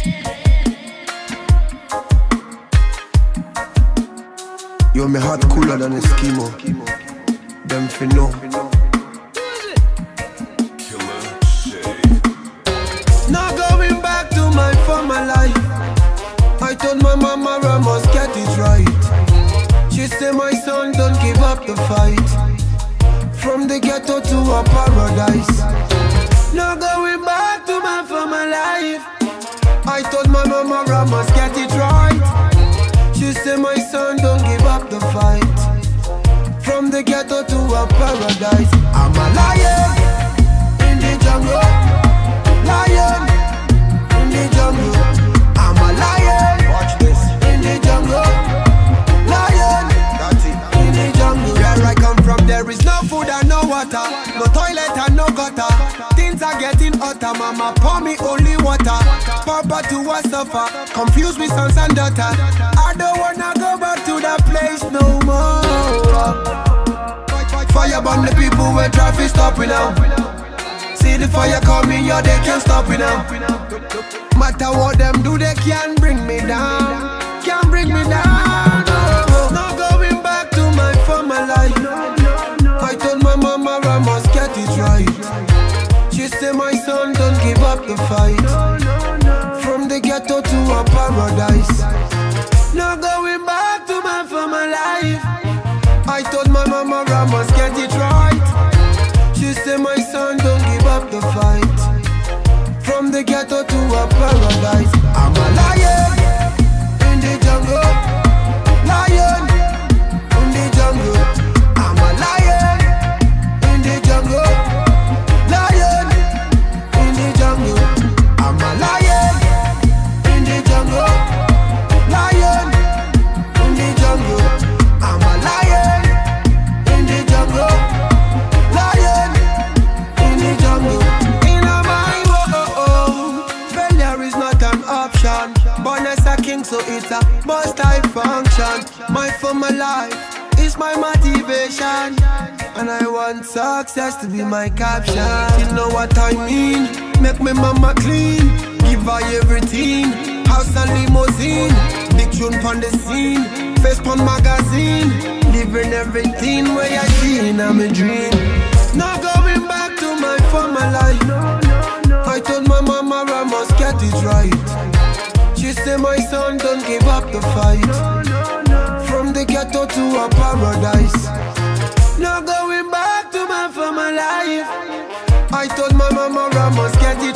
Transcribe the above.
Yo, me heart cooler than a Eskimo. Them fi know. Not going back to my former life. I told my mama I must get it right. She said, my son, don't give up the fight. From the ghetto to a paradise. Not going back to my former life. I told my mama I must get it right. She said, my son, don't give up the fight. From the ghetto to a paradise. I'm a lion in the jungle. Lion in the jungle. I'm a lion. Watch this. In the jungle. Lion. That's it. In the jungle. Where I come from, there is no food and no water, no toilet and no gutter. Things are getting hotter. Mama pour me only water. Papa to a suffer, confused with sons and daughter. I don't wanna go back to that place no more. Fire burn the people where traffic stopping now. See the fire coming, yeah, they can't stop it now. Matter what them do, they can't bring me down. Can't bring me down. No, not going back to my former life. I told my mama I must get it right. She said, my son, don't give up the fight. From the ghetto to a paradise. Not going back to my former life. I told my mama I must get it right. She said, my son, don't give up the fight. From the ghetto to a paradise. I'm a lion in the jungle. Lion in the jungle. I'm a lion in the jungle. Lion in the jungle. I'm a lion in the jungle. Lion in the jungle. I'm a lion in the jungle. Lion in the jungle. In a my world, failure is not an option. Born as a king, so it's a must-I function. My former life is my motivation, and I want success to be my caption. You know what I mean? Make me mama clean, give her everything. House and limousine, big tune pon the scene, face pon magazine, living everything where I see in my dream. Not going back to my former life. I told my mama I must get it right. She said, my son, don't give up the fight. From the ghetto to a paradise. Not going back to my former life. I told my mama I must get it